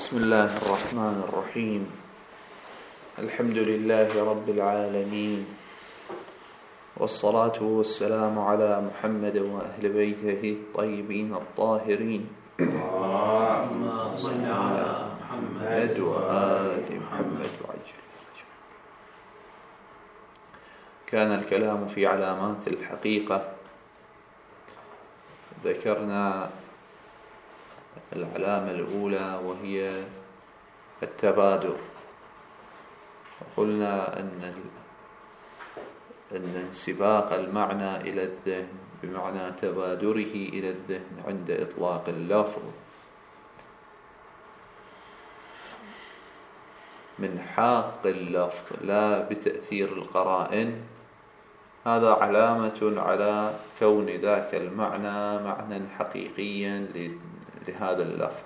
بسم الله الرحمن الرحيم. الحمد لله رب العالمين، والصلاة والسلام على محمد وأهل بيته الطيبين الطاهرين. اللهم صل على محمد وآل محمد وعجل. كان الكلام في علامات الحقيقة. ذكرنا العلامة الأولى وهي التبادر، وقلنا أن انسباق المعنى إلى الذهن بمعنى تبادره إلى الذهن عند إطلاق اللفظ من حاق اللفظ لا بتأثير القرائن، هذا علامة على كون ذاك المعنى معنى حقيقيا لهذا اللفظ.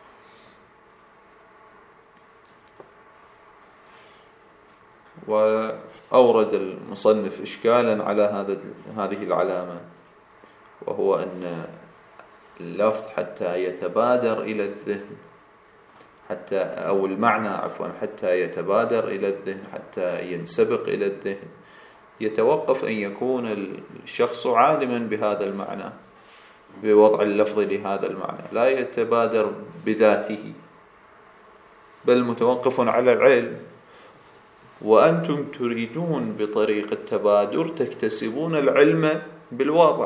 وأورد المصنف إشكالا على هذه العلامة، وهو أن اللفظ حتى يتبادر إلى الذهن أو المعنى حتى يتبادر إلى الذهن، حتى ينسبق إلى الذهن، يتوقف أن يكون الشخص عالما بهذا المعنى، بوضع اللفظ لهذا المعنى، لا يتبادر بذاته بل متوقف على العلم. وأنتم تريدون بطريق التبادر تكتسبون العلم بالواضع،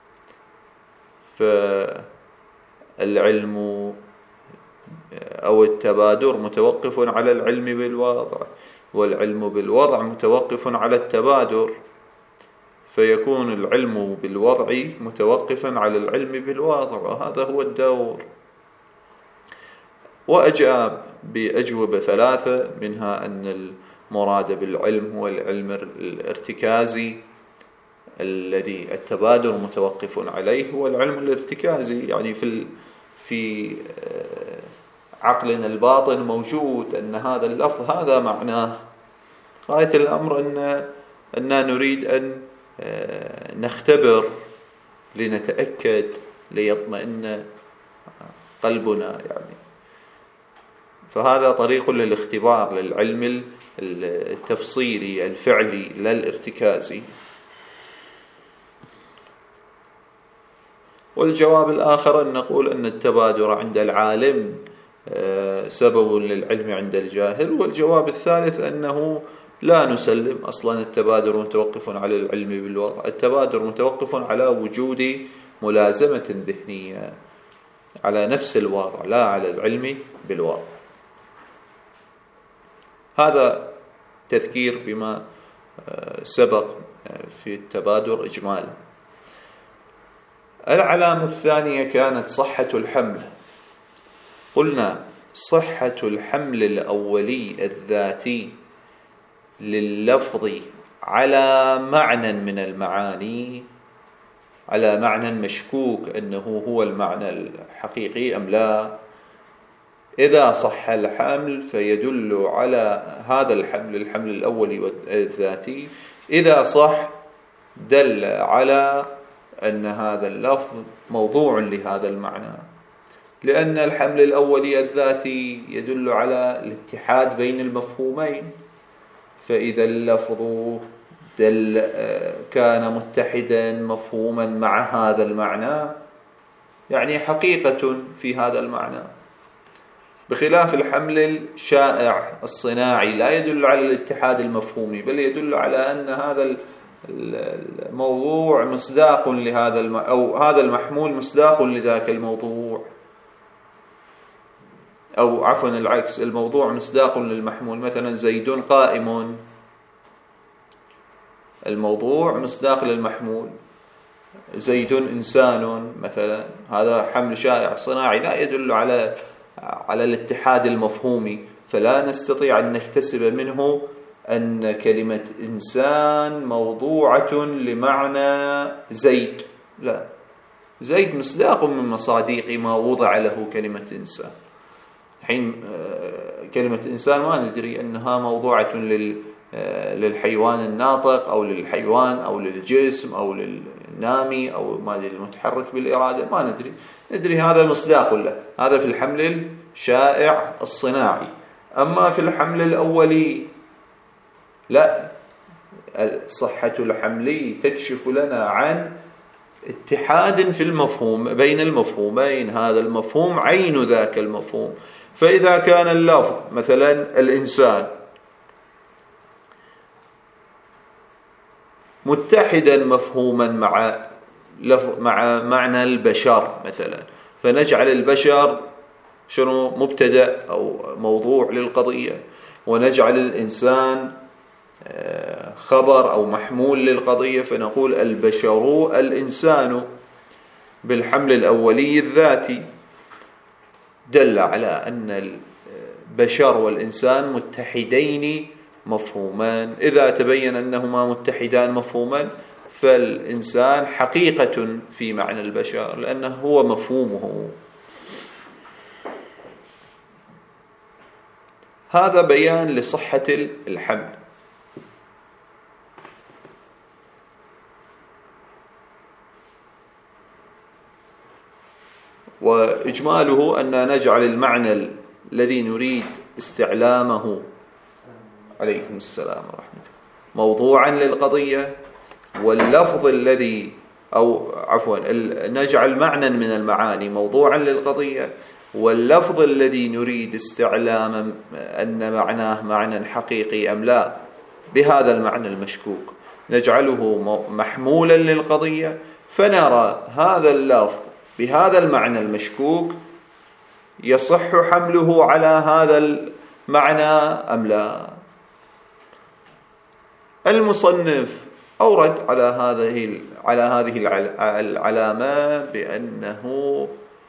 فالعلم أو التبادر متوقف على العلم بالواضع، والعلم بالوضع متوقف على التبادر، فيكون العلم بالوضع متوقفا على العلم بالواضع، وهذا هو الدور. وأجاب بأجوبة ثلاثة، منها أن المراد بالعلم هو العلم الارتكازي الذي التبادر متوقف عليه، هو العلم الارتكازي، يعني في عقلنا الباطن موجود أن هذا اللفظ هذا معناه. غاية الأمر أننا نريد أن نختبر لنتأكد ليطمئن قلبنا، يعني فهذا طريق للاختبار للعلم التفصيلي الفعلي لا الارتكازي. والجواب الآخر أن نقول أن التبادر عند العالم سبب للعلم عند الجاهل. والجواب الثالث أنه لا نسلم أصلا التبادر متوقف على العلم بالوضع، التبادر متوقف على وجود ملازمة ذهنية على نفس الوضع لا على العلم بالوضع. هذا تذكير بما سبق في التبادر إجمالا. العلامة الثانية كانت صحة الحمل. قلنا صحة الحمل الأولي الذاتي لللفظ على معنى من المعاني، على معنى مشكوك أنه هو المعنى الحقيقي أم لا. إذا صح الحمل فيدل على هذا الحمل الأولي الذاتي، إذا صح دل على أن هذا اللفظ موضوع لهذا المعنى، لأن الحمل الأولي الذاتي يدل على الاتحاد بين المفهومين، فإذا اللفظ كان متحدا مفهوما مع هذا المعنى يعني حقيقة في هذا المعنى، بخلاف الحمل الشائع الصناعي لا يدل على الاتحاد المفهومي، بل يدل على أن هذا الموضوع مصداق لهذا أو هذا المحمول مصداق لذاك الموضوع، أو عفوا العكس، الموضوع مصداق للمحمول. مثلا زيد قائم، الموضوع مصداق للمحمول. زيد إنسان مثلا، هذا حمل شائع صناعي لا يدل على الاتحاد المفهومي، فلا نستطيع أن نكتسب منه أن كلمة إنسان موضوعة لمعنى زيد، لا، زيد مصداق من مصاديق ما وضع له كلمة إنسان. حين كلمة إنسان ما ندري أنها موضوعة للحيوان الناطق أو للحيوان أو للجسم أو النامي أو المادي المتحرك بالإرادة، ما ندري هذا مصداق له. هذا في الحمل الشائع الصناعي. أما في الحمل الأولي لا، صحة الحمل تكشف لنا عن اتحاد في المفهوم بين المفهومين، هذا المفهوم عين ذاك المفهوم. فإذا كان اللفظ مثلا الإنسان متحدا مفهوما مع معنى البشر مثلا، فنجعل البشر شنو؟ مبتدأ أو موضوع للقضية، ونجعل الإنسان خبر أو محمول للقضية، فنقول البشر الإنسان بالحمل الأولي الذاتي، دل على أن البشر والإنسان متحدين مفهومان. إذا تبين أنهما متحدان مفهوما فالإنسان حقيقة في معنى البشر، لأنه هو مفهومه. هذا بيان لصحة الحمل. وإجماله أن نجعل المعنى الذي نريد استعلامه عليكم السلام ورحمة الله موضوعا للقضية، واللفظ الذي نجعل معنى من المعاني موضوعا للقضية، واللفظ الذي نريد استعلام أن معناه معنى حقيقي أم لا بهذا المعنى المشكوك نجعله محمولا للقضية، فنرى هذا اللفظ بهذا المعنى المشكوك يصح حمله على هذا المعنى أم لا. المصنف أورد على هذه العلامة بأنه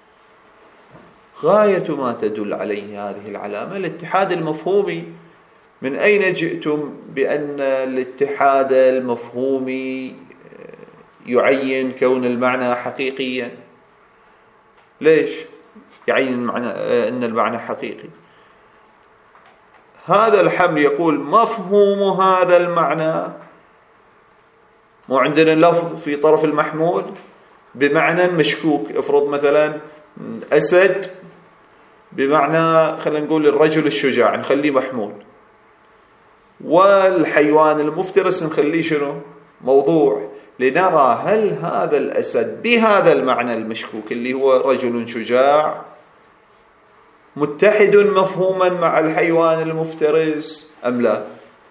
غاية ما تدل عليه هذه العلامة الاتحاد المفهومي. من أين جئتم بأن الاتحاد المفهومي يعين كون المعنى حقيقيا؟ ليش يعين أن المعنى حقيقي؟ هذا الحمل يقول مفهوم هذا المعنى، وعندنا لفظ في طرف المحمول بمعنى مشكوك. افرض مثلا أسد بمعنى خلينا نقول الرجل الشجاع، نخليه محمول، والحيوان المفترس نخليه شنو؟ موضوع، لنرى هل هذا الأسد بهذا المعنى المشكوك اللي هو رجل شجاع متحد مفهوما مع الحيوان المفترس أم لا.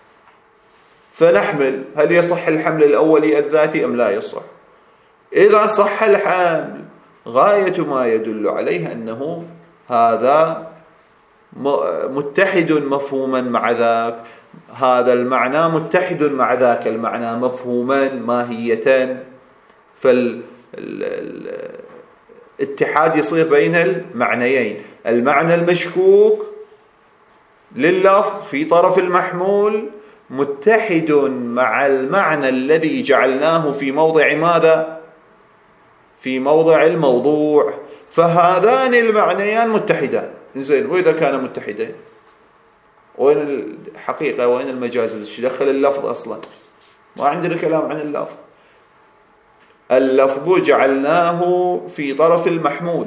فنحمل هل يصح الحمل الأولي الذاتي أم لا يصح. إذا صح الحمل غاية ما يدل عليه أنه هذا متحد مفهوما مع ذاك، هذا المعنى متحد مع ذاك المعنى مفهوما ماهية، فالاتحاد يصير بين المعنيين. المعنى المشكوك لللفظ في طرف المحمول متحد مع المعنى الذي جعلناه في موضع ماذا؟ في موضع الموضوع، فهذان المعنيان متحدان. زين، وإذا كان متحدين وين الحقيقة وين المجاز؟ ايش دخل اللفظ أصلا؟ ما عندنا كلام عن اللفظ. اللفظ جعلناه في طرف المحمول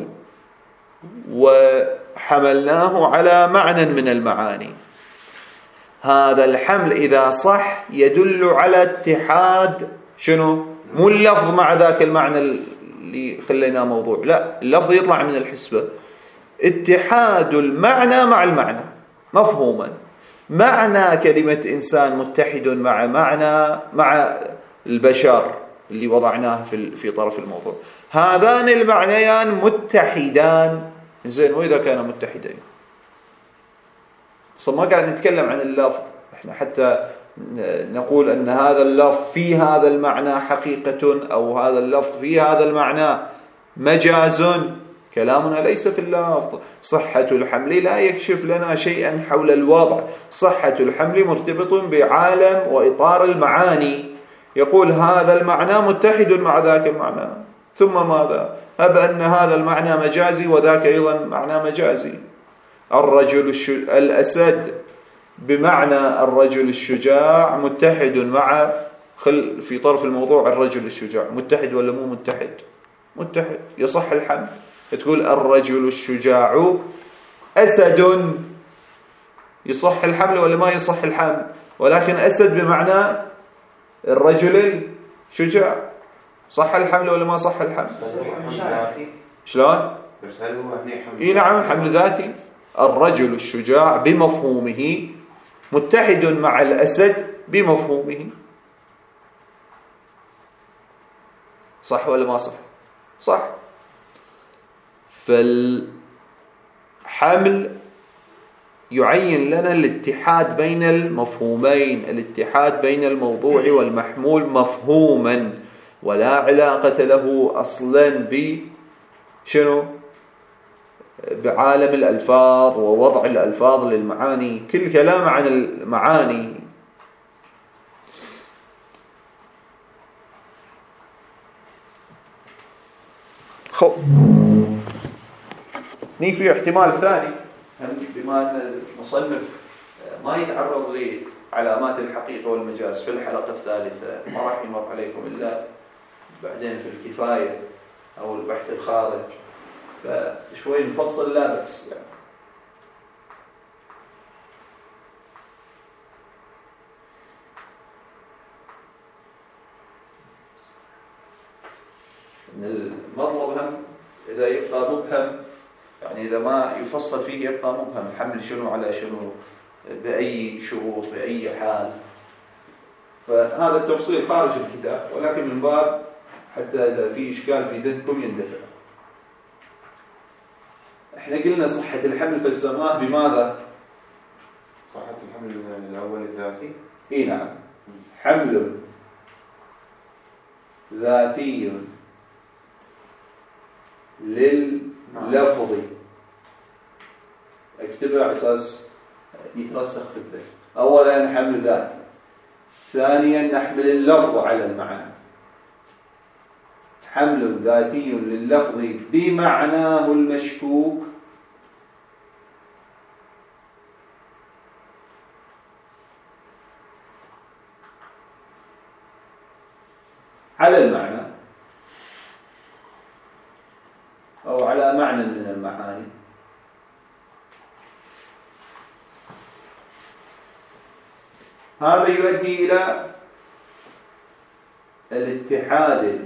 وحملناه على معنى من المعاني. هذا الحمل إذا صح يدل على اتحاد شنو؟ مو اللفظ مع ذاك المعنى اللي خليناه موضوع، لا، اللفظ يطلع من الحسبة. اتحاد المعنى مع المعنى مفهوما. معنى كلمة إنسان متحد مع مع البشر اللي وضعناه في طرف الموضوع. هذان المعنيان متحدان. زين، وإذا كانوا متحدين صار ما قاعد نتكلم عن اللفظ، احنا حتى نقول أن هذا اللفظ في هذا المعنى حقيقة أو هذا اللفظ في هذا المعنى مجاز. كلامنا ليس في اللفظ. صحة الحمل لا يكشف لنا شيئا حول الوضع. صحة الحمل مرتبط بعالم وإطار المعاني. يقول هذا المعنى متحد مع ذاك المعنى، ثم ماذا؟ أب أن هذا المعنى مجازي وذاك أيضا معنى مجازي. الأسد بمعنى الرجل الشجاع متحد مع خل في طرف الموضوع الرجل الشجاع، متحد ولا مو متحد؟ متحد، يصح الحمل. تقول الرجل الشجاع أسد، يصح الحمل ولا ما يصح الحمل؟ ولكن أسد بمعنى الرجل الشجاع، صح الحمل ولا ما صح الحمل؟ شلون؟ بس هل هو هنا حمل؟ اي نعم حمل ذاتي. الرجل الشجاع بمفهومه متحد مع الأسد بمفهومه، صح ولا ما صح؟ صح. فالحمل يعين لنا الاتحاد بين المفهومين، الاتحاد بين الموضوع والمحمول مفهوما، ولا علاقة له أصلا بشنو؟ بعالم الألفاظ ووضع الألفاظ للمعاني. كل كلام عن المعاني. خب في احتمال ثاني، بما أن المصنف ما يتعرض لعلامات الحقيقة والمجاز في الحلقة الثالثة، ما راح يمر عليكم إلا بعدين في الكفاية أو البحث الخارج، فشوي نفصل لا بأس يعني. إن المطلب هم إذا يبقى مبهم، يعني إذا ما يفصل فيه يبقى مبهم، حمل شنو على شنو، بأي شروط، بأي حال. فهذا التفصيل خارج الكتاب، ولكن من باب حتى إذا في إشكال في ذهنكم يندفع. احنا قلنا صحة الحمل فسرناه بماذا؟ صحة الحمل الأول الذاتي؟ اي نعم، حمل ذاتي لللفظ، اكتبه على أساس يترسخ في الذهن. أولا حمل ذاتي، ثانيا نحمل اللفظ على المعنى. حمل ذاتي لللفظ بمعناه المشكوك على المعنى أو على معنى من المعاني. هذا يؤدي إلى الاتحاد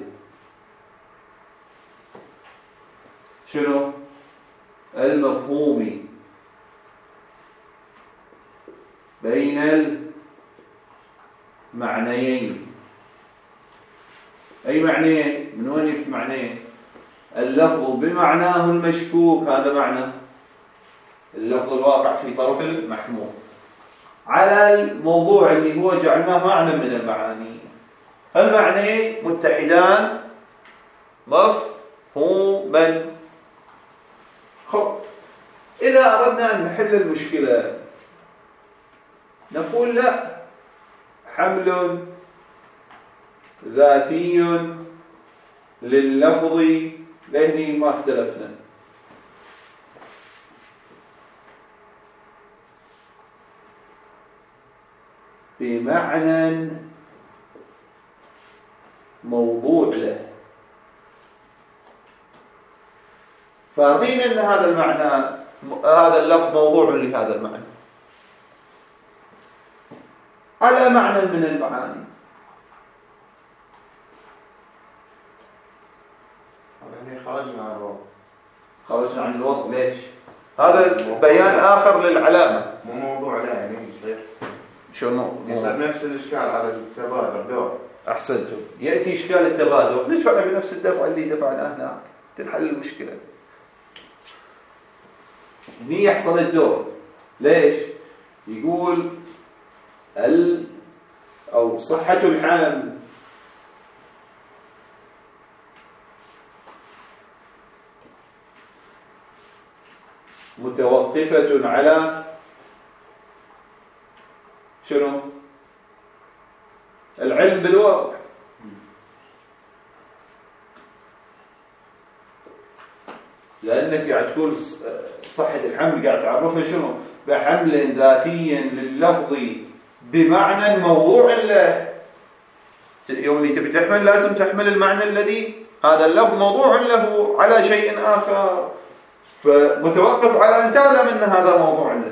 شنو؟ المفهومي بين المعنيين. أي معنيين؟ من وين يجي معنيين؟ اللفظ بمعناه المشكوك، هذا معنى اللفظ الواقع في طرف المحمول، على الموضوع اللي هو جعلناه معنى من المعاني. المعنيين متحدان مفهوما. خب إذا أردنا أن نحل المشكلة نقول لا، حمل ذاتي لللفظ، لأني ما اختلفنا، بمعنى موضوع له. فاعطينا أن هذا المعنى، هذا اللفظ موضوع لهذا المعنى على معنى من المعاني. يعني خرجنا عن الوضع. خرجنا عن الوضع ليش؟ هذا بيان آخر للعلامة. مو موضوع لا، يعني يصير شنو؟ يصير نفس الإشكال على التبادر دور. أحسنتم، يأتي إشكال التبادر ندفع بنفس الدفع اللي دفعناه هناك، تنحل المشكلة. هني يحصل الدور. ليش؟ يقول أو صحة الحمل متوقفة على شنو؟ العلم بالواقع. لأنك قاعد تقول صحة الحمل قاعد تعرفها شنو؟ بحمل ذاتي لللفظ بمعنى موضوع له. يوم اللي تبي تحمل لازم تحمل المعنى الذي هذا اللفظ موضوع له على شيء آخر، فمتوقف على أن تعلم أن هذا موضوع له.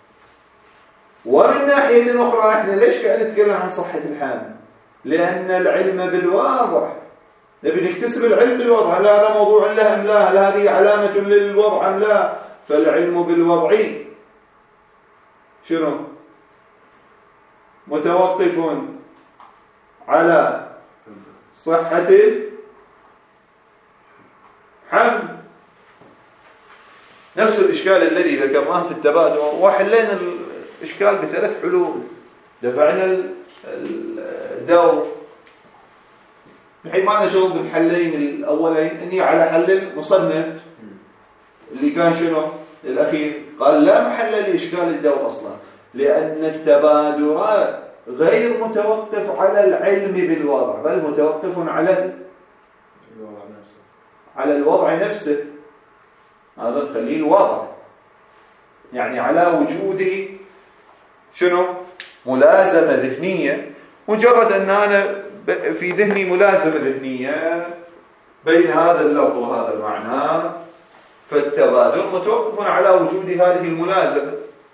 ومن ناحية أخرى احنا ليش قاعد نتكلم عن صحة الحمل؟ لأن العلم بالواضح، نبي نكتسب العلم بالوضع، هل هذا موضوع له أم لا، هل هذه علامة للوضع أم لا. فالعلم بالوضعي شنو؟ متوقف على صحة الحمل. نفس الإشكال الذي ذكرناه في التبادل، وحلينا الإشكال بثلاث حلول. دفعنا الدور، الحين ما نشغل بالحلين الأولين، إني على حل المصنف اللي كان شنو الأخير، قال لا محل لإشكال الدور أصلا، لأن التبادر غير متوقف على العلم بالوضع، بل متوقف على الوضع نفسه. هذا نخليه الوضع، يعني على وجود شنو ملازمة ذهنية. مجرد أن أنا في ذهني ملازمة ذهنية بين هذا اللفظ وهذا المعنى، فالتبادر متوقف على وجود هذه الملازمة،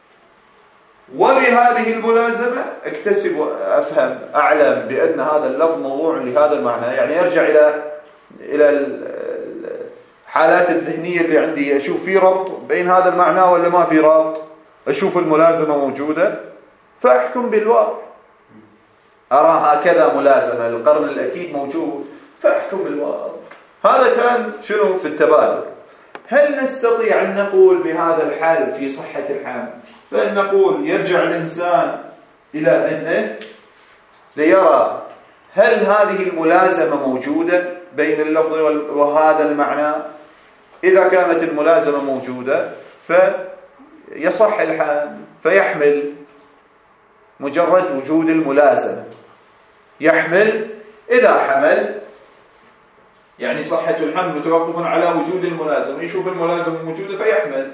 وبهذه الملازمة اكتسب أفهم أعلم بأن هذا اللفظ موضوع لهذا المعنى. يعني أرجع إلى الحالات الذهنية اللي عندي، أشوف في ربط بين هذا المعنى ولا ما في ربط، أشوف الملازمة موجودة فأحكم بالواقع. أرى هكذا ملازمة، القرن الأكيد موجود فأحكم بالواقع. هذا كان شنو في التبادل. هل نستطيع أن نقول بهذا الحال في صحة الحمل؟ فإن نقول يرجع الإنسان إلى ذهنه ليرى هل هذه الملازمة موجودة بين اللفظ وهذا المعنى. إذا كانت الملازمة موجودة فيصح الحمل، فيحمل مجرد وجود الملازمة، يحمل. إذا حمل يعني صحة الحمل متوقف على وجود الملازمة، يشوف الملازمة موجودة فيحمل.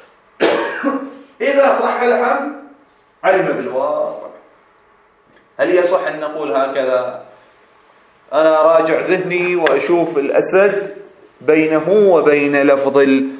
إذا صح الحمل علم بالواقع. هل يصح أن نقول هكذا؟ أنا راجع ذهني وأشوف الأسد بينه وبين لفظ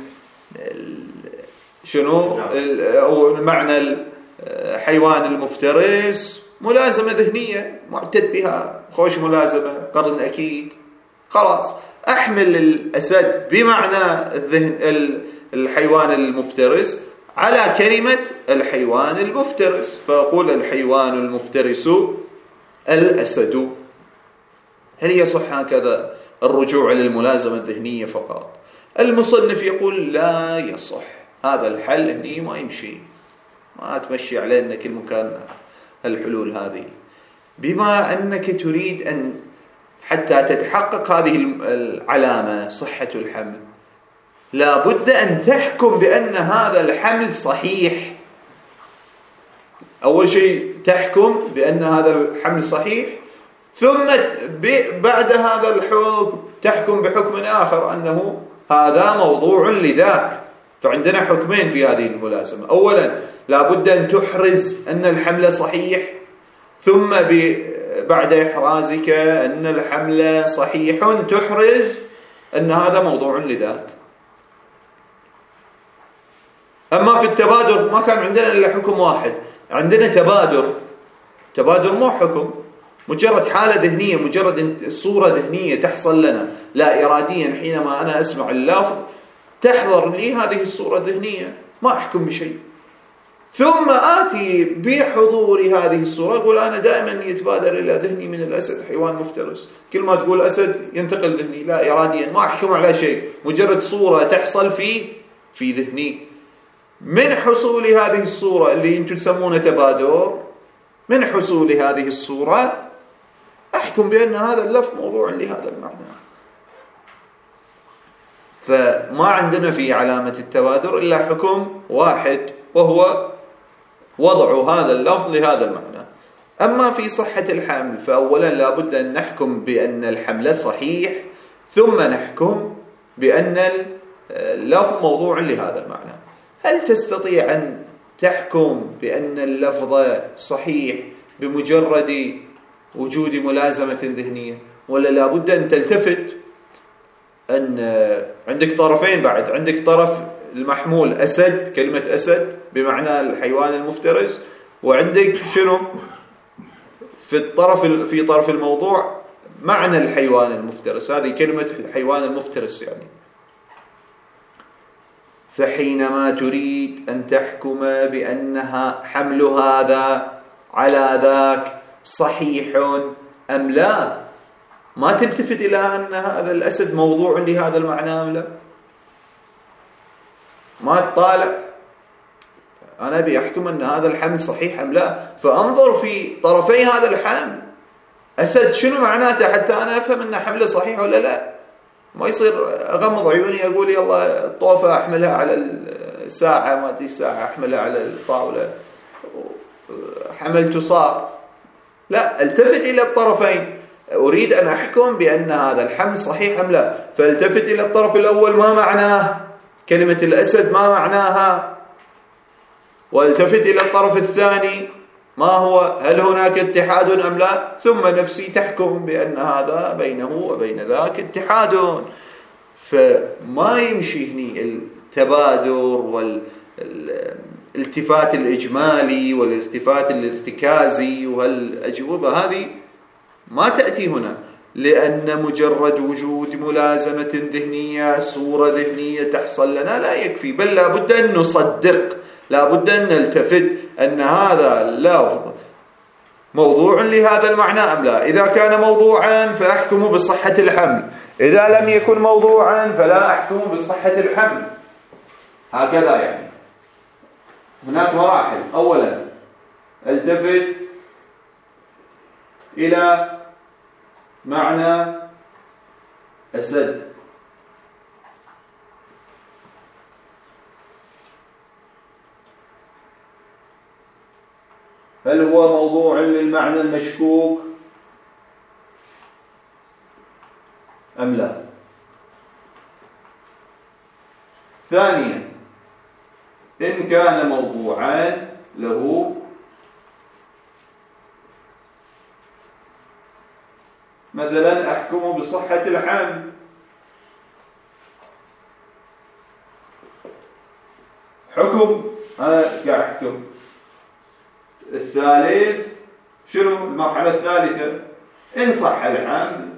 شنو أو معنى الحيوان المفترس ملازمة ذهنية معتد بها، خوش ملازمة قرن أكيد، خلاص أحمل الأسد بمعنى الحيوان المفترس على كلمة الحيوان المفترس، فأقول الحيوان المفترس الأسد. هل يصح هكذا الرجوع للملازمة الذهنية فقط؟ المصنف يقول لا يصح، هذا الحل هني ما يمشي، ما تمشي علينا كل مكان الحلول هذه. بما أنك تريد أن حتى تتحقق هذه العلامة صحة الحمل، لا بد أن تحكم بأن هذا الحمل صحيح. أول شيء تحكم بأن هذا الحمل صحيح، ثم بعد هذا الحكم تحكم بحكم آخر أنه هذا موضوع لذاك. فعندنا حكمين في هذه الملازمة. أولا لا بد أن تحرز أن الحمل صحيح، ثم بعد إحرازك أن الحمل صحيح تحرز أن هذا موضوع لذاك. أما في التبادر ما كان عندنا إلا حكم واحد، عندنا تبادر مو حكم، مجرد حالة ذهنية، مجرد صورة ذهنية تحصل لنا لا إراديا. حينما أنا أسمع اللفظ تحضر لي هذه الصورة الذهنية، ما أحكم بشيء، ثم آتي بحضور هذه الصورة أقول أنا دائما يتبادر إلى ذهني من الأسد حيوان مفترس. كل ما تقول أسد ينتقل ذهني لا إراديا، ما أحكم على شيء، مجرد صورة تحصل في ذهني. من حصول هذه الصورة اللي أنتم تسمونه تبادر، من حصول هذه الصورة أحكم بأن هذا اللفظ موضوع لهذا المعنى. فما عندنا في علامة التبادر إلا حكم واحد، وهو وضع هذا اللفظ لهذا المعنى. أما في صحة الحمل فأولا لا بد أن نحكم بأن الحمل صحيح، ثم نحكم بأن اللفظ موضوع لهذا المعنى. هل تستطيع أن تحكم بأن اللفظ صحيح بمجرد وجود ملازمة ذهنية، ولا لابد أن تلتفت أن عندك طرفين بعد، عندك طرف المحمول أسد، كلمة أسد بمعنى الحيوان المفترس، وعندك شنو في طرف الموضوع معنى الحيوان المفترس، هذه كلمة الحيوان المفترس يعني. فحينما تريد أن تحكم بأنها حمل هذا على ذاك صحيح أم لا، ما تلتفت إلى أن هذا الأسد موضوع لهذا المعنى أم لا، ما تطالع أنا بيحكم أن هذا الحمل صحيح أم لا، فأنظر في طرفي هذا الحمل أسد شنو معناته حتى أنا أفهم أن حمله صحيح ولا لا. ما يصير أغمض عيوني أقول يلا الطوفة أحملها على الساعة، ما تي الساعة أحملها على الطاولة، حملت صار. لا، التفت إلى الطرفين، أريد أن أحكم بأن هذا الحمل صحيح أم لا، فالتفت إلى الطرف الأول ما معناه كلمة الأسد، ما معناها، والتفت إلى الطرف الثاني ما هو، هل هناك اتحاد أم لا، ثم نفسي تحكم بأن هذا بينه وبين ذاك اتحاد. فما يمشي هني التبادر والالتفات الإجمالي والالتفات الارتكازي، والأجوبة هذه ما تأتي هنا، لأن مجرد وجود ملازمة ذهنية، صورة ذهنية تحصل لنا لا يكفي، بل لا بد أن نصدق، لا بد أن نلتفت أن هذا اللفظ موضوع لهذا المعنى أم لا. إذا كان موضوعا فأحكم بصحة الحمل، إذا لم يكن موضوعا فلا أحكم بصحة الحمل. هكذا يعني. هناك مراحل. أولا التفت إلى معنى أسد، هل هو موضوع للمعنى المشكوك أم لا. ثانيا إن كان موضوعا له مثلا أحكم بصحة الحمل، حكم أنا قاعد أحكم. الثالث شنو المرحلة الثالثة؟ إن صح الحمل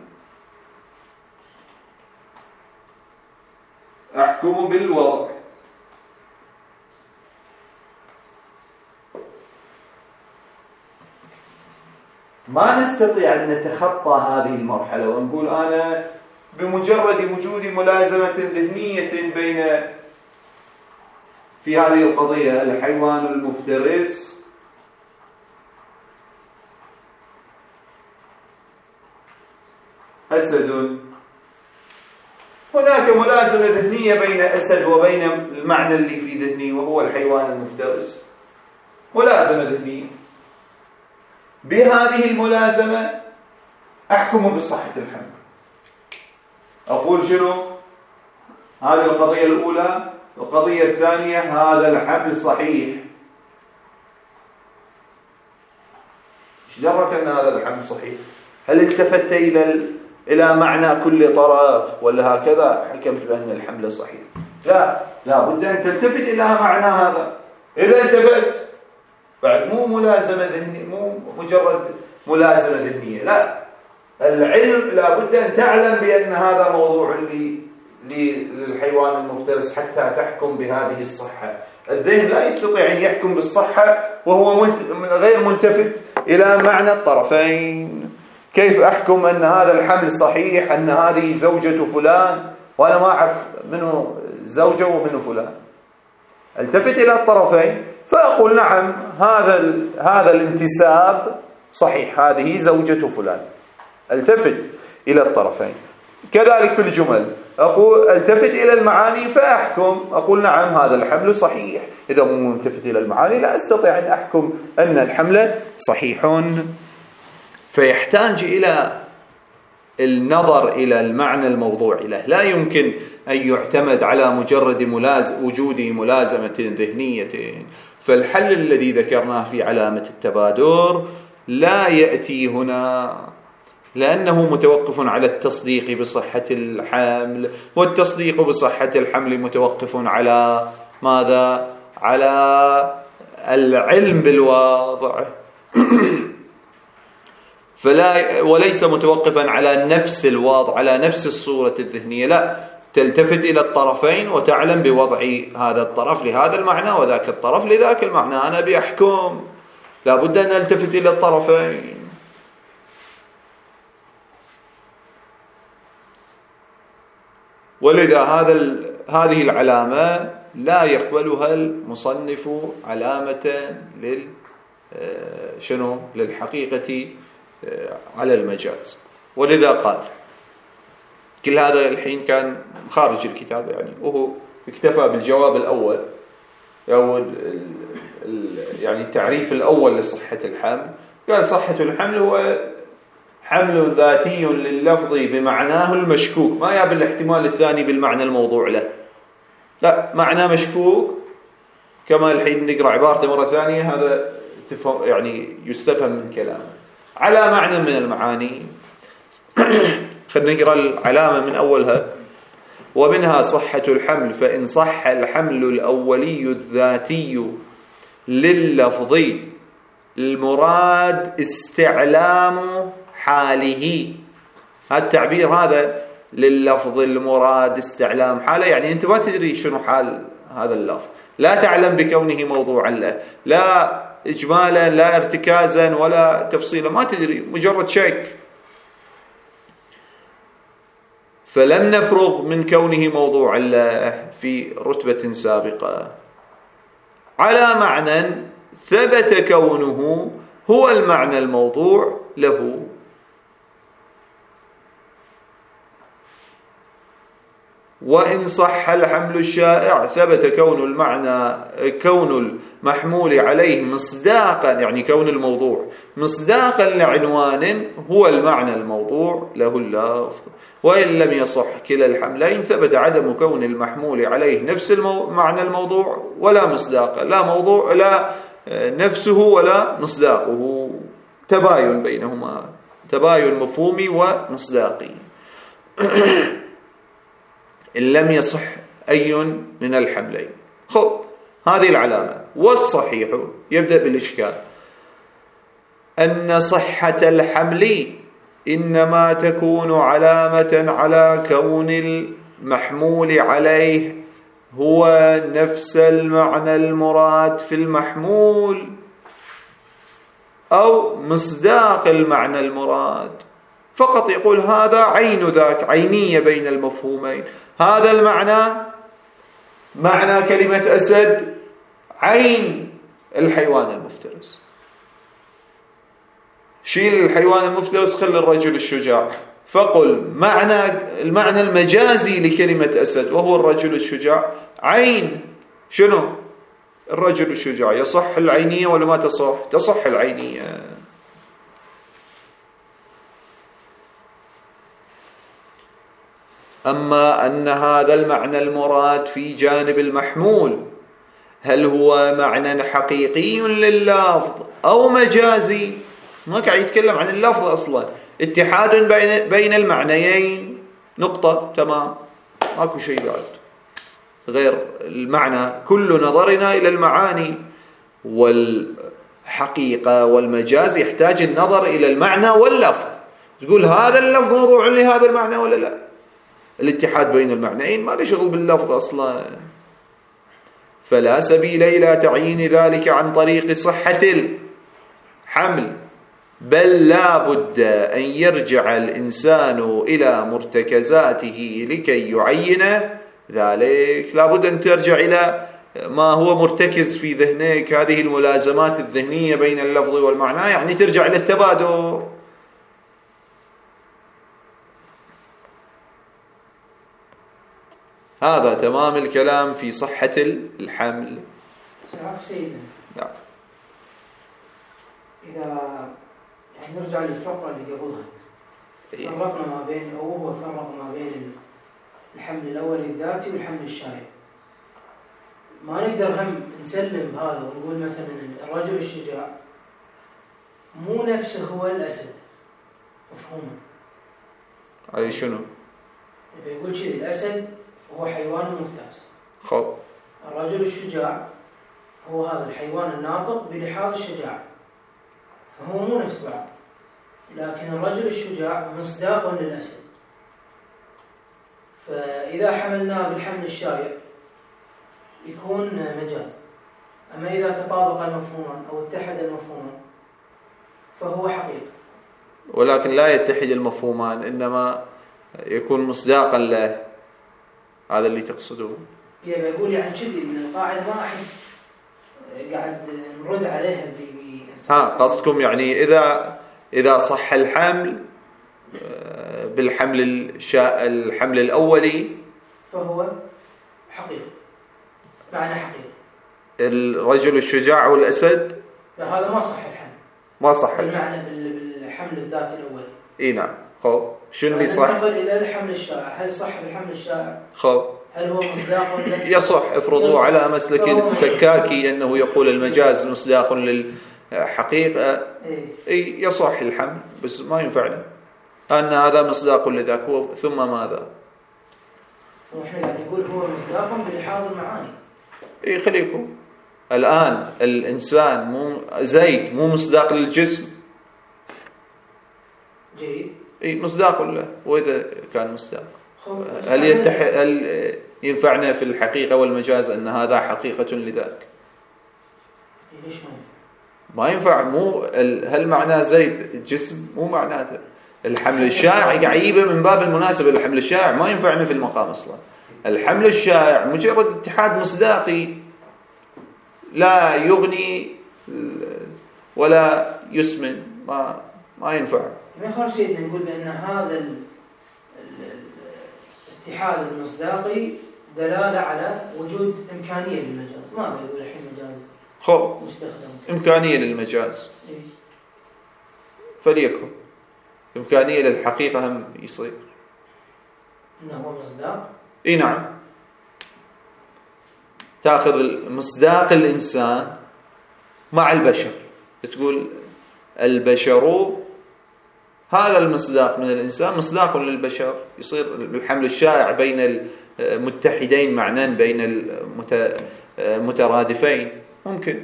أحكم بالوضع. ما نستطيع أن نتخطى هذه المرحلة ونقول أنا بمجرد وجود ملازمة ذهنية بين في هذه القضية الحيوان المفترس أسد، هناك ملازمة ذهنية بين أسد وبين المعنى اللي في ذهني وهو الحيوان المفترس، ملازمة ذهنية، بهذه الملازمة أحكم بصحة الحمل. أقول شنو؟ هذه القضية الأولى. القضية الثانية هذا الحمل صحيح. إيش درك أن هذا الحمل صحيح؟ هل التفت إلى معنى كل طرف ولا هكذا حكمت بأن الحمل صحيح؟ لا بد أن تلتفت إلى معنى هذا. إذا التفت بعد مو ملازمة ذهنية، مو مجرد ملازمة ذهنية، لا، العلم لا بد أن تعلم بأن هذا موضوع للحيوان المفترس حتى تحكم بهذه الصحة. الذهن لا يستطيع أن يحكم بالصحة وهو غير ملتفت إلى معنى الطرفين. كيف أحكم أن هذا الحمل صحيح، أن هذه زوجة فلان وأنا ما أعرف منه زوجة ومنه فلان؟ التفت إلى الطرفين فأقول نعم هذا الانتساب صحيح، هذه زوجة فلان. التفت إلى الطرفين. كذلك في الجمل أقول التفت إلى المعاني فأحكم، أقول نعم هذا الحمل صحيح. إذا مو ملتفت إلى المعاني لا أستطيع أن أحكم أن الحمل صحيح. فيحتاج إلى النظر إلى المعنى الموضوع له. لا يمكن أن يعتمد على مجرد وجود ملازمة ذهنية. فالحل الذي ذكرناه في علامة التبادر لا يأتي هنا، لأنه متوقف على التصديق بصحة الحمل، والتصديق بصحة الحمل متوقف على ماذا؟ على العلم بالوضع. وليس متوقفا على نفس الوضع، على نفس الصورة الذهنية، لا، تلتفت إلى الطرفين وتعلم بوضع هذا الطرف لهذا المعنى وذاك الطرف لذاك المعنى. أنا بأحكم لابد أن ألتفت إلى الطرفين. ولذا هذه العلامة لا يقبلها المصنف علامة للحقيقة على المجاز. ولذا قال كل هذا الحين كان خارج الكتاب يعني، وهو اكتفى بالجواب الأول أو يعني التعريف الأول لصحة الحمل. قال صحة الحمل هو حمل ذاتي لللفظ بمعناه المشكوك، ما يابل الاحتمال الثاني بالمعنى الموضوع له، لا، معنى مشكوك. كما الحين نقرأ عبارته مرة ثانية، هذا يعني يستفهم من كلامه على معنى من المعاني. خلينا نقرأ العلامة من أولها. ومنها صحة الحمل، فإن صح الحمل الأولي الذاتي لللفظ المراد استعلام حاله. هذا التعبير هذا لللفظ المراد استعلام حاله، يعني أنت ما تدري شنو حال هذا اللفظ، لا تعلم بكونه موضوعا له، لا إجمالا لا ارتكازا ولا تفصيلا، ما تدري، مجرد شك. فلم نفرغ من كونه موضوعا له في رتبة سابقة على معنى ثبت كونه هو المعنى الموضوع له. وإن صح الحمل الشائع ثبت كون المحمول عليه مصداقا، يعني كون الموضوع مصداقا لعنوان هو المعنى الموضوع له اللفظ. وإن لم يصح كلا الحملين ثبت عدم كون المحمول عليه نفس المعنى الموضوع ولا مصداقا، لا موضوع لا نفسه ولا مصداقه، تباين بينهما، تباين مفهومي ومصداقي. إن لم يصح أي من الحملين. خب هذه العلامة. والصحيح يبدأ بالإشكال أن صحة الحمل إنما تكون علامة على كون المحمول عليه هو نفس المعنى المراد في المحمول أو مصداق المعنى المراد. فقط يقول هذا عين ذاك، عينية بين المفهومين. هذا المعنى معنى كلمة أسد عين الحيوان المفترس، شيل الحيوان المفترس خل الرجل الشجاع، فقل المعنى المجازي لكلمة أسد وهو الرجل الشجاع عين شنو؟ الرجل الشجاع. يصح العينية ولا ما تصح؟ تصح العينية. أما أن هذا المعنى المراد في جانب المحمول هل هو معنى حقيقي لللفظ أو مجازي؟ ما قاعد يتكلم عن اللفظ أصلا، اتحاد بين المعنيين، نقطة، تمام، ماكو شيء بعد غير المعنى. كل نظرنا إلى المعاني والحقيقة والمجاز يحتاج النظر إلى المعنى واللفظ. تقول هذا اللفظ موضوع لهذا المعنى ولا لا؟ الاتحاد بين المعنيين ما له شغل باللفظ أصلا. فلا سبيل إلى تعيين ذلك عن طريق صحة الحمل، بل لا بد أن يرجع الإنسان إلى مرتكزاته لكي يعين ذلك. لا بد أن ترجع إلى ما هو مرتكز في ذهنك، هذه الملازمات الذهنية بين اللفظ والمعنى، يعني ترجع إلى التبادر. هذا تمام الكلام في صحة الحمل. سيدنا نعم. إذا يعني نرجع للفقرة اللي قبلها، فرقنا ما بين، أو هو فرق ما بين الحمل الأول الذاتي والحمل الشائع. ما نقدر هم نسلم بهذا ونقول مثلا الرجل الشجاع مو نفسه هو الأسد مفهوما. أي شنو؟ يقول كذي الأسد هو حيوان مفترس، خب الرجل الشجاع هو هذا الحيوان الناطق بلحاظ الشجاعة، فهو مو نفس بعض، لكن الرجل الشجاع مصداق للأسد. فإذا حملناه بالحمل الشائع يكون مجاز، أما إذا تطابق المفهومان أو اتحد المفهومان فهو حقيقة. ولكن لا يتحد المفهومان، إنما يكون مصداقا له، هذا اللي تقصده؟ يبقى يقول يعني كذي من القاعدة ما أحس قاعد نرد عليها قصدكم يعني إذا صح الحمل بالحمل الحمل الأولي فهو حقيقي، معنى حقيقي. الرجل الشجاع والأسد لا، هذا ما صح الحمل، ما صح المعنى بالحمل الذاتي الأولي. اي نعم. خب شنو اللي صح؟ ننتقل إلى الحمل الشائع. هل صح بالحمل الشائع؟ خب هل هو مصداق يصح. افرضوا على مسلك السكاكي أنه يقول المجاز مصداق للحقيقة، اي يصح الحمل، بس ما ينفعنا أن هذا مصداق لذاك. ثم ماذا؟ وإحنا قاعد نقول هو مصداق بلحاظ المعاني. اي خليكم الآن الإنسان زيد مو مصداق للجسم؟ جيد. اي مصداق له. وإذا كان مصداق هل ينفعنا في الحقيقة والمجاز أن هذا حقيقة لذاك؟ ليش ما ينفع. هل معناه زيد جسم؟ مو معناته. الحمل الشائع قاعد من باب المناسبة. الحمل الشائع ما ينفعنا في المقام أصلا. الحمل الشائع مجرد اتحاد مصداقي لا يغني ولا يسمن، ما ينفع. ما يخالف سيدنا نقول بأن هذا الاتحاد المصداقي دلالة على وجود إمكانية للمجاز. ما يقول الحين مجاز مستخدم، إمكانية للمجاز. فليكن إمكانية للحقيقة هم يصير إنه هو مصداق. اي نعم. تأخذ مصداق الإنسان مع البشر، تقول البشر، هذا المصداق من الإنسان مصداق للبشر، يصير بالحمل الشائع بين المتحدين معنان، بين المترادفين ممكن.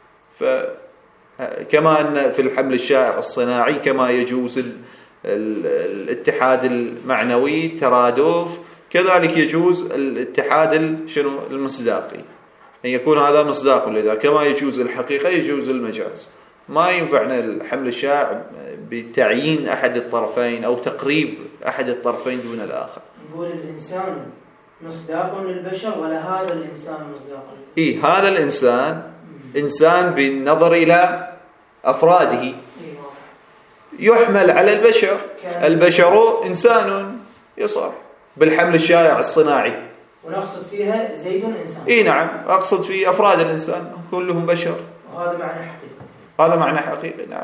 كما أن في الحمل الشائع الصناعي كما يجوز الاتحاد المعنوي ترادف، كذلك يجوز الاتحاد المصداقي، أن يكون هذا مصداق لذا. كما يجوز الحقيقة يجوز المجاز. ما ينفعنا الحمل الشائع بتعيين أحد الطرفين أو تقريب أحد الطرفين دون الآخر. نقول الإنسان مصداق للبشر ولا هذا الإنسان مصداق للبشر؟ هذا الإنسان إنسان بالنظر إلى أفراده، يحمل على البشر. البشر إنسان، يصح بالحمل الشائع الصناعي. ونقصد فيها زيد إنسان. نعم، أقصد في أفراد الإنسان كلهم بشر. وهذا معنى حقيقي. هذا معنى حقيقي. نعم.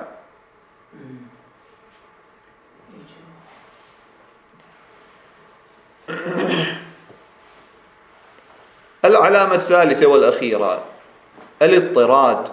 العلامة الثالثة والأخيرة الاضطراد.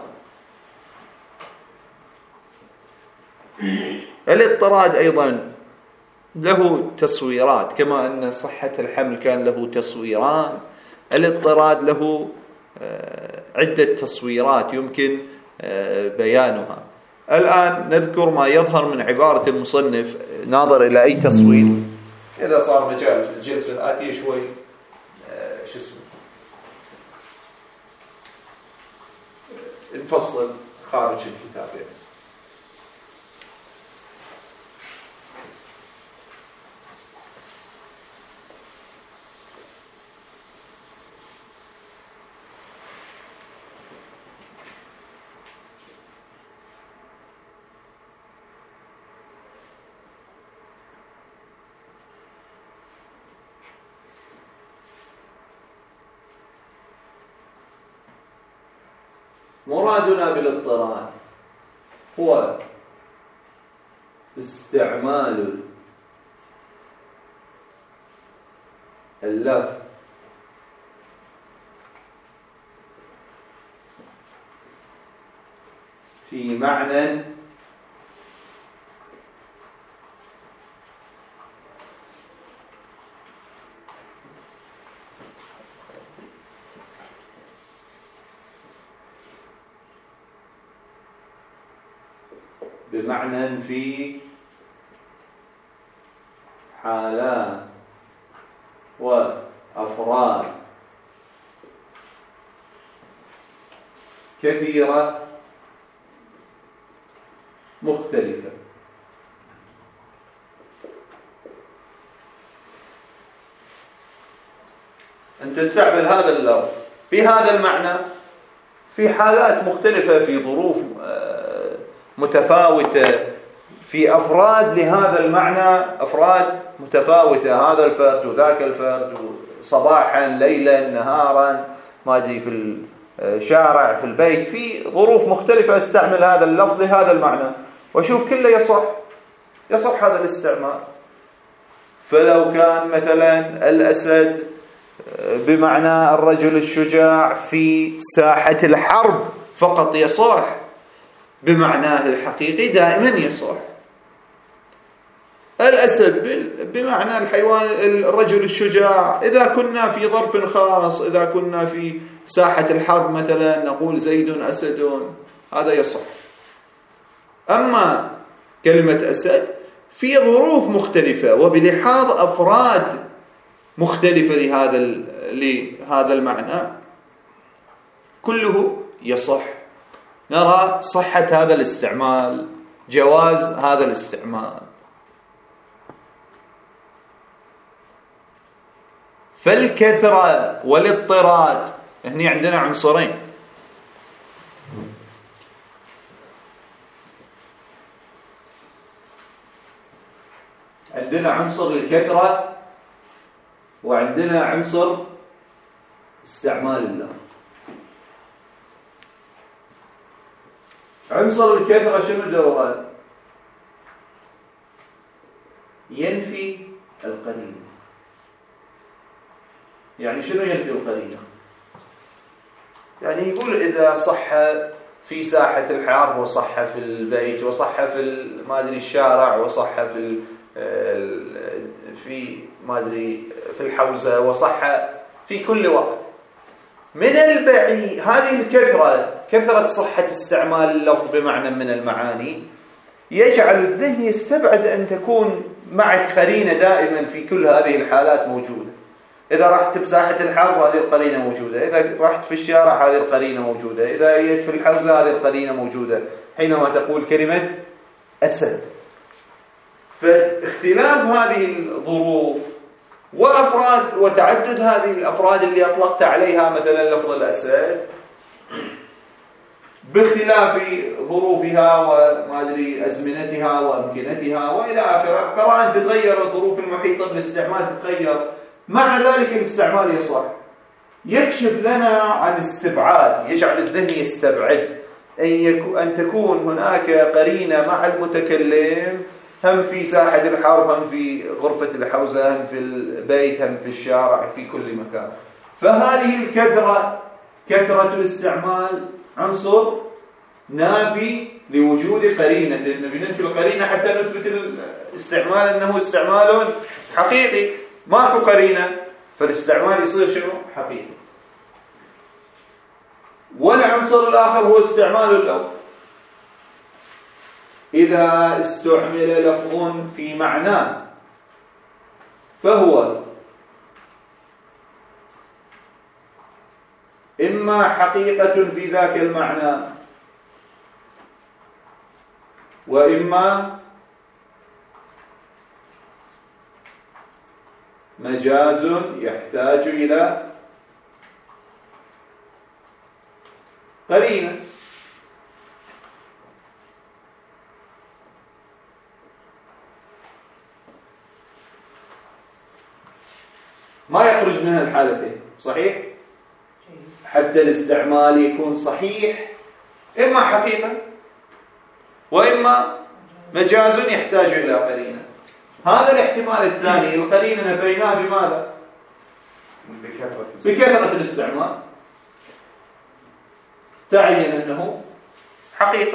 الاضطراد أيضا له تصويرات، كما أن صحة الحمل كان له تصويران، الاضطراد له عدة تصويرات يمكن بيانها. الآن نذكر ما يظهر من عبارة المصنف ناظر إلى أي تصوير. إذا صار مجال في الجلسة الآتية شوي نفصل خارج الكتاب يعني. مرادنا بالاضطراد هو استعمال اللفظ في معنى بمعنى في حالات وأفراد كثيرة مختلفة. أن تستعمل هذا اللفظ في هذا المعنى في حالات مختلفة، في ظروف متفاوتة، في أفراد لهذا المعنى، أفراد متفاوتة، هذا الفرد وذاك الفرد، صباحا ليلا نهارا، ما أدري في الشارع في البيت، في ظروف مختلفة استعمل هذا اللفظ لهذا المعنى وأشوف كله يصح هذا الاستعمال. فلو كان مثلا الأسد بمعنى الرجل الشجاع في ساحة الحرب فقط يصح، بمعناه الحقيقي دائما يصح. الأسد بمعنى الحيوان الرجل الشجاع إذا كنا في ظرف خاص، إذا كنا في ساحة الحرب مثلا نقول زيد أسد، هذا يصح. أما كلمة أسد في ظروف مختلفة وبلحاظ أفراد مختلفة لهذا المعنى كله يصح. نرى صحة هذا الاستعمال، جواز هذا الاستعمال. فالكثرة والاضطراد هنا عندنا عنصرين، عندنا عنصر الكثرة وعندنا عنصر استعمال اللفظ. عنصر الكثرة شنو دوره؟ ينفي القرينة. يعني شنو ينفي القرينة؟ يعني يقول إذا صح في ساحة الحرب وصح في البيت وصح في ما أدري الشارع وصح في ما أدري في الحوزة وصح في كل وقت، من البعيد هذه الكثرة، كثرة صحة استعمال اللفظ بمعنى من المعاني يجعل الذهن يستبعد أن تكون معك قرينة دائما في كل هذه الحالات موجودة. إذا رحت بساحة الحرب هذه القرينة موجودة، إذا رحت في الشارع هذه القرينة موجودة، إذا جيت في الحوزة هذه القرينة موجودة حينما تقول كلمة أسد. فاختلاف هذه الظروف وأفراد وتعدد هذه الأفراد اللي أطلقت عليها مثلا لفظ الأسد باختلاف ظروفها وما أدري أزمنتها وأمكنتها وإلى آخره، قرأت تتغير الظروف المحيطة بالاستعمال تتغير، مع ذلك الاستعمال يصح. يكشف لنا عن استبعاد، يجعل الذهن يستبعد أن تكون هناك قرينة مع المتكلم هم في ساحة الحرب، هم في غرفة الحوزة، هم في البيت، هم في الشارع، في كل مكان. فهذه الكثرة، كثرة الاستعمال عنصر نافي لوجود قرينة، نبي ننفي القرينة حتى نثبت الاستعمال أنه استعمال حقيقي. ماكو قرينة فالاستعمال يصير شنو؟ حقيقي. والعنصر الآخر هو استعمال اللفظ. إذا استعمل لفظ في معناه فهو إما حقيقة في ذاك المعنى وإما مجاز يحتاج إلى قرينة. ما يخرج منها الحالتين، صحيح؟ حتى الاستعمال يكون صحيح، إما حقيقة وإما مجاز يحتاج إلى قرينة. هذا الاحتمال الثاني القرينة نفيناه بماذا؟ بكثرة الاستعمال، تعين أنه حقيقة،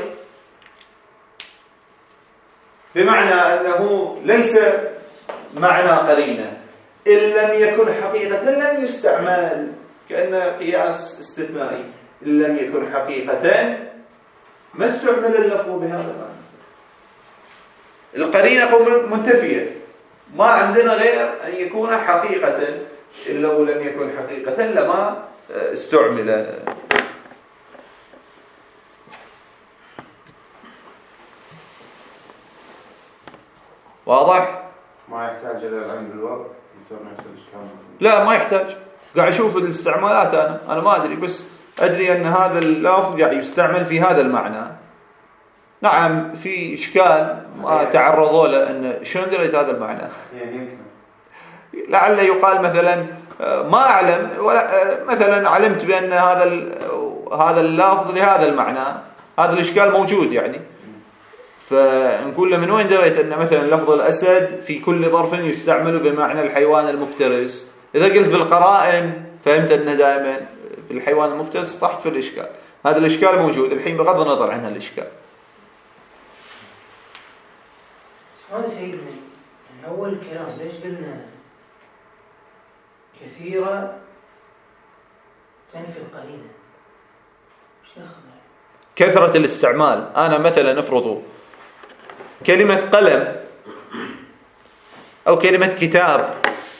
بمعنى أنه ليس معنى قرينة، إن لم يكن حقيقة لم يستعمل، كأن قياس استثنائي، إن لم يكن حقيقة ما استعمل اللفظ بهذا المعنى. القرينة منتفية، ما عندنا غير أن يكون حقيقة، لو لم يكن حقيقة لما استعمل. واضح؟ ما يحتاج إلى العلم بالوضع يصير نفس الإشكال. لا ما يحتاج. قاعد أشوف الاستعمالات، أنا ما أدري، بس أدري أن هذا اللفظ قاعد يستعمل في هذا المعنى. نعم في إشكال ما تعرضوا له، أن شلون دريت هذا المعنى؟ يعني لعل يقال مثلا ما أعلم، ولا مثلا علمت بأن هذا اللفظ لهذا المعنى، هذا الإشكال موجود يعني. فنقول له من وين دريت أن مثلا لفظ الأسد في كل ظرف يستعمل بمعنى الحيوان المفترس؟ إذا قلت بالقرائن فهمت أنه دائما بالحيوان المفترس، طحت في الإشكال. هذا الإشكال موجود الحين بغض النظر عن الإشكال. هذا سيدنا يعني أول الكلام ليش قلنا كثيرة تنفي القرينة؟ وش دخل؟ كثرة الاستعمال. أنا مثلا افرضوا كلمة قلم أو كلمة كتاب،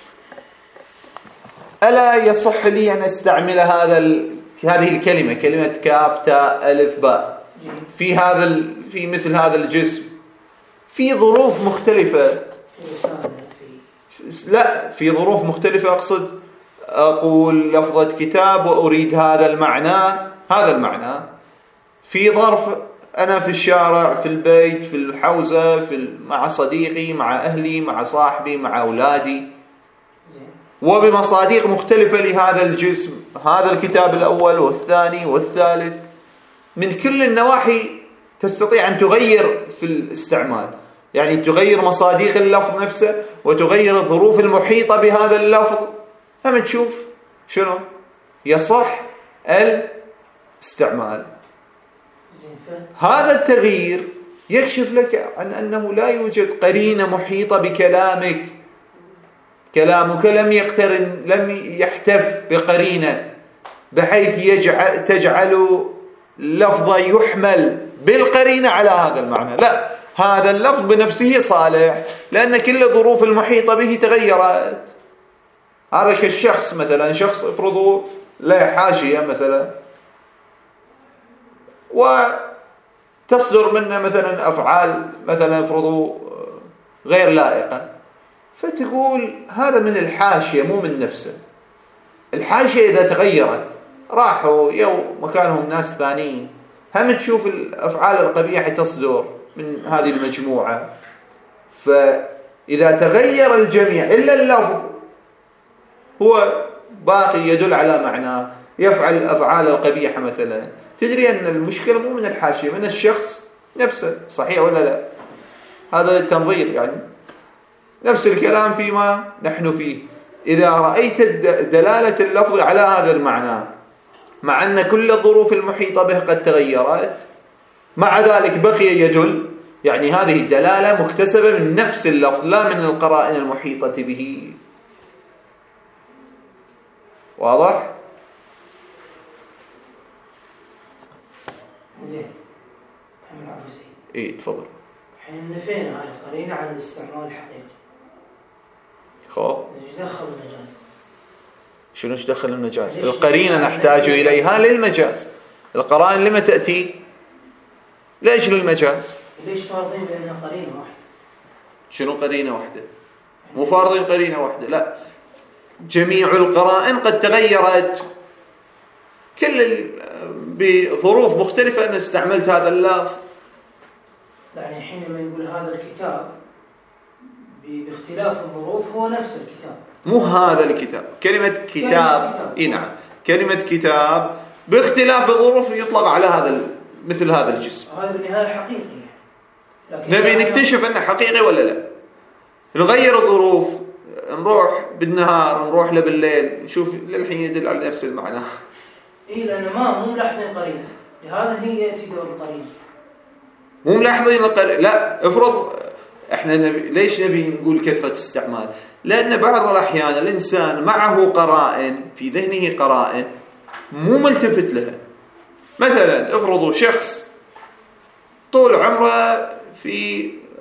ألا يصح لي أن أستعمل هذه الكلمة، كلمة كاف تاء ألف باء، في مثل هذا الجسم في ظروف مختلفة؟ لا، في ظروف مختلفة. أقصد أقول لفظة كتاب وأريد هذا المعنى في ظرف أنا في الشارع، في البيت، في الحوزة، مع صديقي، مع أهلي، مع صاحبي، مع أولادي، وبمصاديق مختلفة لهذا الجسم، هذا الكتاب الأول والثاني والثالث. من كل النواحي تستطيع أن تغير في الاستعمال، يعني تغير مصاديق اللفظ نفسه وتغير الظروف المحيطة بهذا اللفظ. هم تشوف شنو يصح الاستعمال. هذا التغيير يكشف لك عن أنه لا يوجد قرينة محيطة بكلامك. كلامك لم يحتف بقرينة بحيث تجعل لفظا يحمل بالقرينة على هذا المعنى. لا، هذا اللفظ بنفسه صالح لأن كل الظروف المحيطة به تغيرت. هذا كالشخص مثلا، شخص افرضوا له حاشية مثلا وتصدر منه مثلا أفعال مثلا افرضوا غير لائقة، فتقول هذا من الحاشية مو من نفسه. الحاشية إذا تغيرت راحوا مكانهم ناس ثانيين، هم تشوف الأفعال القبيحة تصدر من هذه المجموعة. فإذا تغير الجميع إلا اللفظ هو باقي يدل على معناه، يفعل الأفعال القبيحة مثلا، تدري أن المشكلة مو من الحاشية، من الشخص نفسه. صحيح ولا لا؟ هذا التنظير يعني نفس الكلام فيما نحن فيه. إذا رأيت دلالة اللفظ على هذا المعنى مع أن كل الظروف المحيطة به قد تغيرت، مع ذلك بقي يدل، يعني هذه الدلالة مكتسبة من نفس اللفظ لا من القرائن المحيطة به. واضح؟ زين. إيه تفضل. حين نفينا هاي القرينة عن الاستعمال الحقيقي. ايش دخل المجاز؟ شنو ايش دخل المجاز؟ القرينة نحتاج إليها للمجاز. القرائن لما تأتي لأجل المجاز. ليش فارضين بأنها قرينة واحدة؟ شنو قرينة واحدة؟ مو فارضين قرينة واحدة، لا، جميع القرائن قد تغيرت كل بظروف مختلفة أن استعملت هذا اللفظ. يعني حينما نقول هذا الكتاب باختلاف الظروف هو نفس الكتاب، مو هذا الكتاب. كلمة كتاب إيه نعم، كلمة كتاب باختلاف الظروف يطلق على مثل هذا الجسم. هذا بالنهاية حقيقي، لكن نبي نكتشف أنه حقيقي ولا لا. نغير الظروف، نروح بالنهار نروح بالليل، نشوف للحين يدل على نفس المعنى. إيه لأن مو ملاحظين قرينة، لهذا هي يأتي دور القرينة. مو ملاحظين القرينة، لا. افرض احنا ليش نبي نقول كثرة استعمال؟ لأن بعض الأحيان الإنسان معه قرائن في ذهنه، قرائن مو ملتفت لها. مثلا افرضوا شخص طول عمره في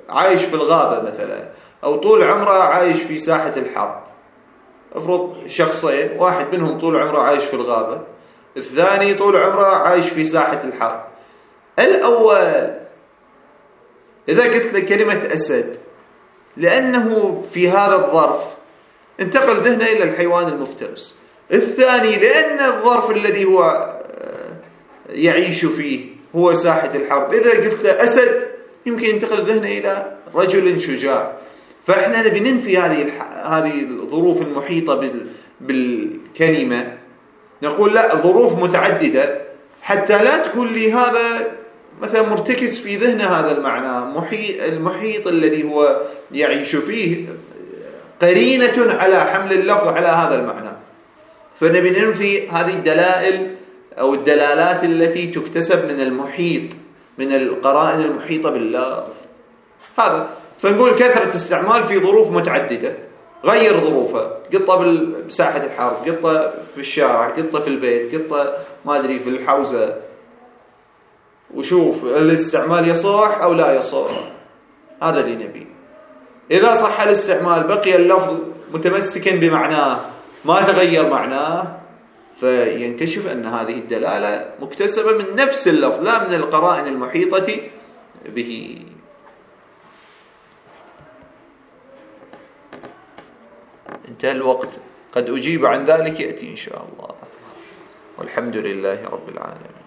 عايش في الغابة مثلا، أو طول عمره عايش في ساحة الحرب. افرض شخصين، واحد منهم طول عمره عايش في الغابة، الثاني طول عمره عايش في ساحة الحرب. الأول إذا قلت له كلمة أسد، لأنه في هذا الظرف انتقل ذهنه إلى الحيوان المفترس. الثاني لأن الظرف الذي هو يعيش فيه هو ساحة الحرب، إذا قلت له أسد يمكن ينتقل ذهنه إلى رجل شجاع. فإحنا نبي ننفي هذه الظروف المحيطة بالكلمة، نقول لا، ظروف متعددة، حتى لا تقول لي هذا مثلا مرتكز في ذهنه هذا المعنى، المحيط الذي هو يعيش فيه قرينة على حمل اللفظ على هذا المعنى. فنبي ننفي هذه الدلائل أو الدلالات التي تكتسب من المحيط، من القرائن المحيطة باللفظ هذا. فنقول كثرة استعمال في ظروف متعددة، غير ظروفه، قطة بساحة الحرب، قطة في الشارع، قطة في البيت، قطة ما أدري في الحوزة، وشوف الاستعمال يصح أو لا يصح. هذا اللي نبي. إذا صح الاستعمال بقي اللفظ متمسكا بمعناه ما تغير معناه، فينكشف أن هذه الدلالة مكتسبة من نفس اللفظ لا من القرائن المحيطة به. انتهى الوقت، قد أجيب عن ذلك يأتي إن شاء الله. والحمد لله رب العالمين.